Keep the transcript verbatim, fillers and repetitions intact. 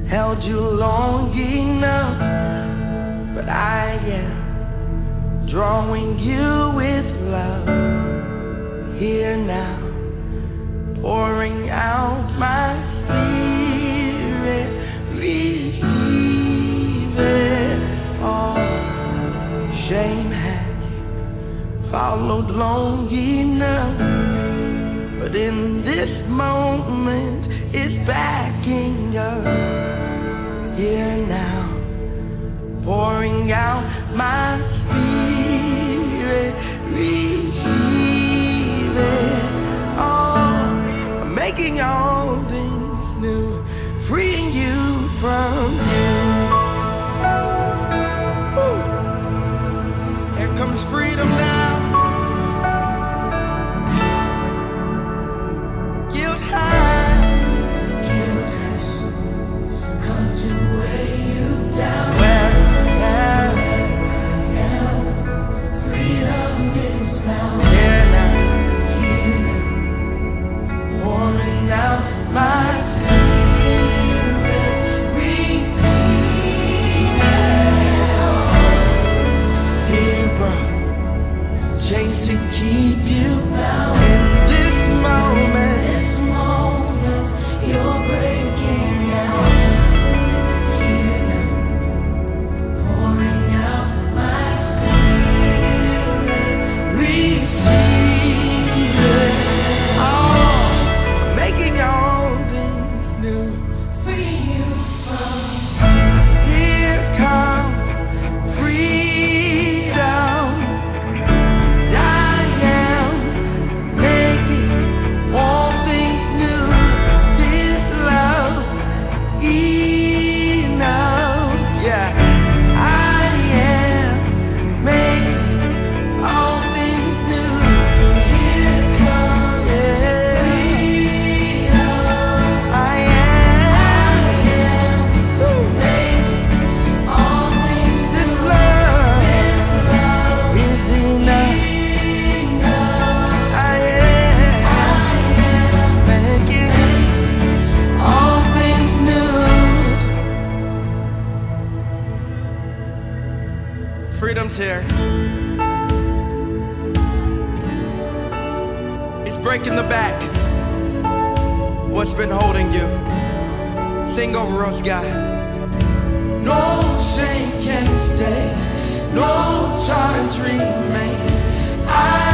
held you long enough, but I am drawing you with love. Here now, pouring out my spirit, receive it all. Shame has followed long enough, but in this moment it's backing up. Here now, pouring out my spirit, receive it all. I'm making all things new, freeing you from you. Woo. Here comes freedom now. Guilt has, guilt has come to weigh you down. Where I am, where I am, freedom is found. Here now, here now, pouring out my spirit, receive it. Fear brought chains to keep you bound. In this moment, this moment, you're breaking now. Here now, pouring out my spirit, receive it all. Making all things new, free you from. Here comes freedom. I am making all things new. This love enough. Yeah, I am making all things new. Here comes freedom. I am making all things. This love is enough. I am making all things new. Freedom's here. He's breaking the back. What's been holding you? Sing over us, God. No shame can stay, no charge remain. I